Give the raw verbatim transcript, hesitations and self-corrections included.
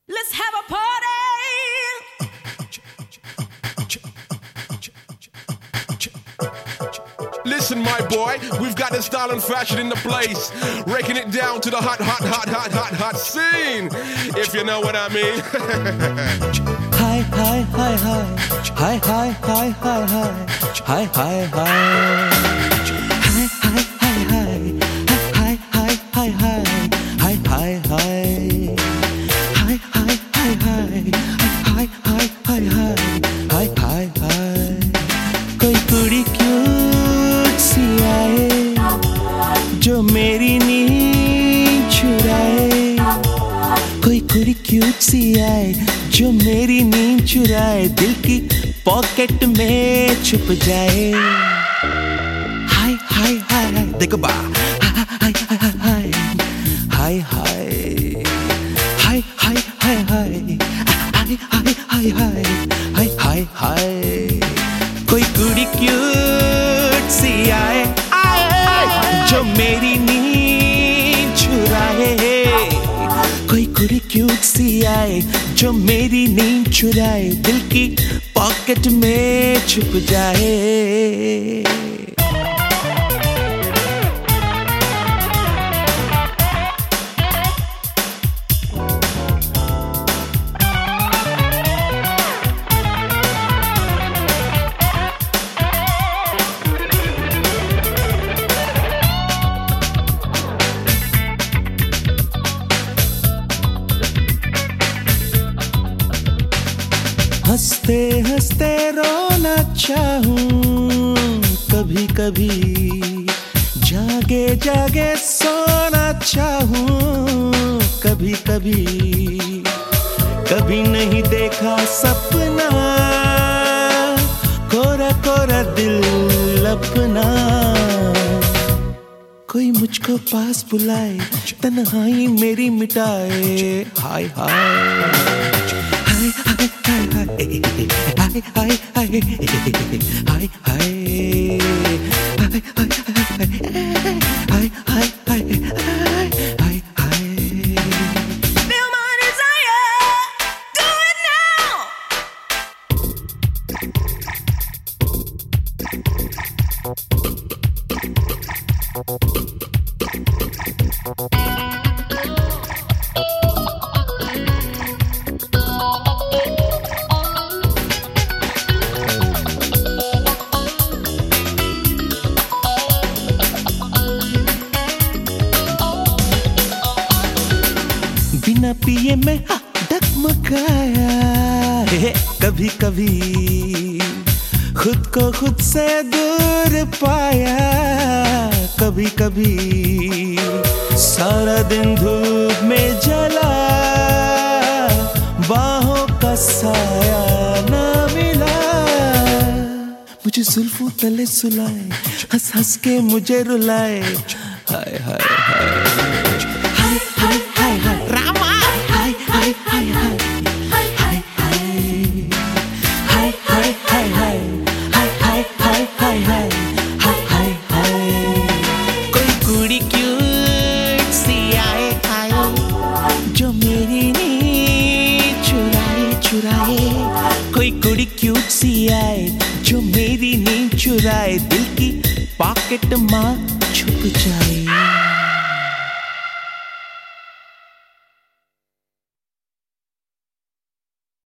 Let's have a party. Listen, my boy, we've got the style and fashion in the place, raking it down to the hot, hot, hot, hot, hot, hot scene, if you know what I mean. Hi, hi, hi, hi, hi, hi, hi, hi, hi, hi, hi, hi. कोई कुड़ी cute सी आए जो मेरी नींद चुराए, कोई कुड़ी cute सी आए जो मेरी नींद चुराए, दिल की पॉकेट में छुप जाए। हाय हाय हाय देखो बा, हाय हाय हाय हाय हाय हाय हाय हाय हाय हाय हाय हाय हाय हाय। कोई कुड़ी क्यूट सी आए जो मेरी नींद चुराए, कोई कुड़ी क्यूट सी आए जो मेरी नींद चुराए, दिल की पॉकेट में छुप जाए। हंसते हंसते रोना चाहूं कभी कभी, जागे जागे सोना चाहूं कभी कभी, कभी नहीं देखा सपना कोरा कोरा दिल अपना। कोई मुझको पास बुलाए, तन्हाई मेरी मिटाए। हाय हाय Hi, hi, hi, hi, hi, hi, hi, hi, hi, hi. Feel my desire. Do it now. बिना पिए मैं डगमगाया है कभी कभी, खुद को खुद से दूर पाया कभी कभी, सारा दिन धूप में जला बाहों का साया ना मिला, मुझे जुल्फों तले सुलाए, हंस हंस के मुझे रुलाए। हाय हाय हाय हाय हाय हाय हाय रामा, हाय हाय हाय हाय हाय हाय हाय हाय हाय हाय हाय हाय हाय हाय हाय। कोई कुड़ी क्यूट सी आए आए जो मेरी नींद चुराए चुराए, कोई कुड़ी क्यूट सी आए जो मेरी नींद चुराए, दिल की पॉकेट में छुप जाए।